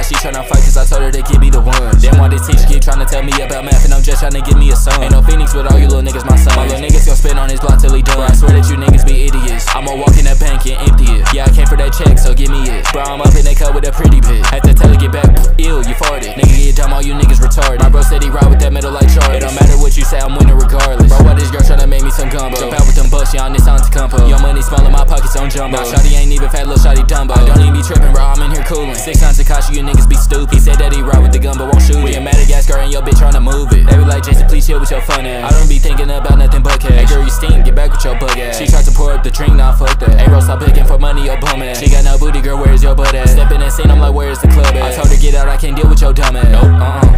like she tryna fight cause I told her to give me the one. Then why this teacher keep tryna tell me about math and I'm just tryna give me a son. Ain't no Phoenix with all you little niggas, my son. My little niggas gon' spit on his block till he done. Bro, I swear that you niggas be idiots. I'ma walk in that bank and empty it. Yeah, I came for that check, so give me it. Bro, I'm up in that cut with a pretty bitch. Had to tell her get back, ill, you farted. Nigga get dumb, all you niggas retarded. My bro said he ride with that metal like Charlie. It don't matter what you say, I'm winning regardless. Bro, why this girl tryna make me some gumbo? Jump out with them bucks, y'all, this on to compo. Your money small in my pockets on jumbo. Nah, shawty ain't even fat, little shawty Dumbo. I don't even be trippin', bro, I'm in here coolin'. 6 times Takashi, you niggas be stupid. He said that he ride with the gun, but won't shoot it. We in Madagascar and your bitch tryna move it. They be like, Jason, please chill with your fun ass. I don't be thinking about nothing but cash. Hey girl, you stink, get back with your bug ass. She tried to pour up the drink, nah, fuck that. Hey, bro, stop picking for money, your bum ass. She got no booty, girl, where's your butt ass? Step in that scene, I'm like, where's the club at? I told her get out, I can't deal with your dumb ass. Nope,